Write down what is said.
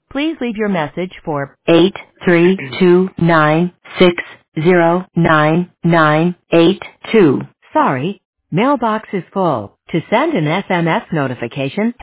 Please leave your message for 83296099982. Sorry, mailbox is full. To send an SMS notification,